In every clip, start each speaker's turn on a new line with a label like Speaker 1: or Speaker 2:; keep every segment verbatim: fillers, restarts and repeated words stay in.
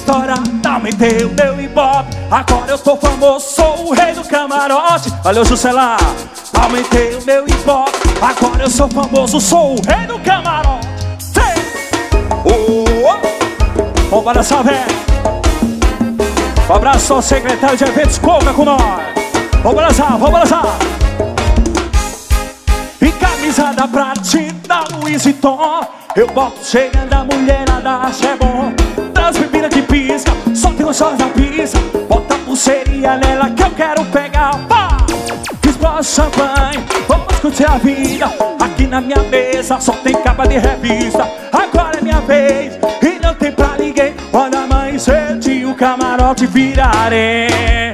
Speaker 1: estourado, aumentei o meu ibope. Agora eu tô famoso, sou o rei do camarote. Valeu, Juscelá. Aumentei o meu ibope. Agora eu sou famoso, sou o rei do camarote. Oh, oh. Vamos para essa velha. Um abraço ao secretário de eventos, Coca com nós. Vamos abraçar, vamos abraçar. E camisa da Prati, da Louis Vuitton. Eu boto chegando a mulherada, acha é bom. Das bebidas que pisca, só tem um short na pista. Bota a pulseirinha nela que eu quero pegar. Pá! Explode champanhe, vamos curtir a vida. Aqui na minha mesa só tem capa de revista. Agora é minha vez e não tem pra ninguém. Olha a mãe cedo o camarote virarei.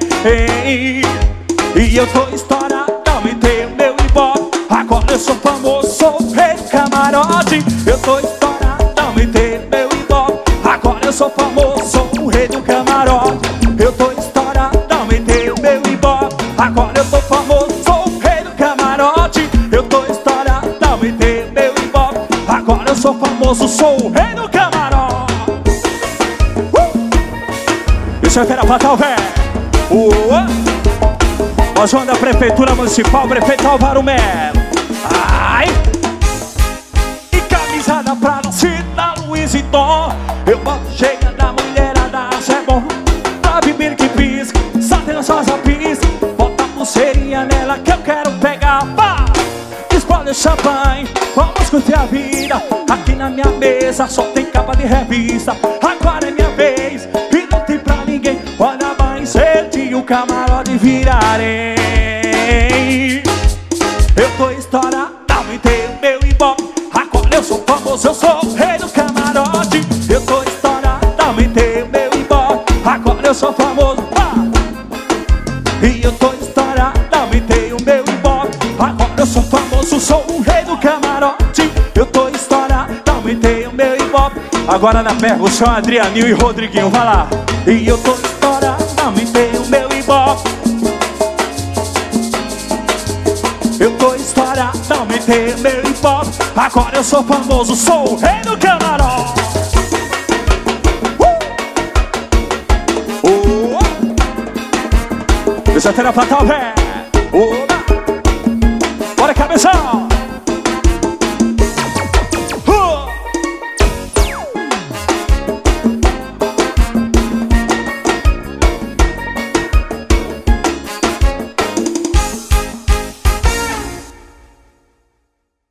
Speaker 1: E eu tô estourado, aumentei o meu ibope. Agora eu sou famoso, sou o rei do camarote. Eu tô estourado, aumentei o meu ibope. Agora eu sou famoso, sou o rei do camarote. Eu tô estourado, aumentei o meu ibope. Agora eu tô famoso, sou o rei do camarote. Eu tô estourado, aumentei o meu ibope. Agora eu sou famoso, sou o rei do camarote. uh! Isso é fera fatal, velho. uh, uh! Nós vamos da Prefeitura Municipal, prefeito Álvaro Melo. Ai! E camisa da Prati, da Louis Vuitton. Eu boto chega da mulherada, acha é bom. Pra beber que pisca, só tem só essa pista. Bota a pulseirinha nela que eu quero pegar. Pá! Explode champanhe, vamos curtir a vida. Aqui na minha mesa só tem capa de revista. Agora é minha vez e não tem pra ninguém. Olha mais cedo e o camarote virarei. Eu tô estourado, aumentei o meu ibope. Agora eu sou famoso, eu sou o rei do camarote. Eu tô estourado, aumentei o meu ibope. Agora eu sou famoso. Ah! E eu tô estourado, aumentei o meu ibope. Agora eu sou famoso, sou o rei do camarote. Eu tô estourado, aumentei o meu ibope. Agora na percussão, Adrianinho e Rodriguinho, vai lá. E eu tô estourado, aumentei o meu ibope. Eu tô estourado, aumentei o meu ibope. Agora eu sou famoso, sou o rei do camarote. uh! uh! Isso é fera fatal, velho. uh! Bora, cabeção.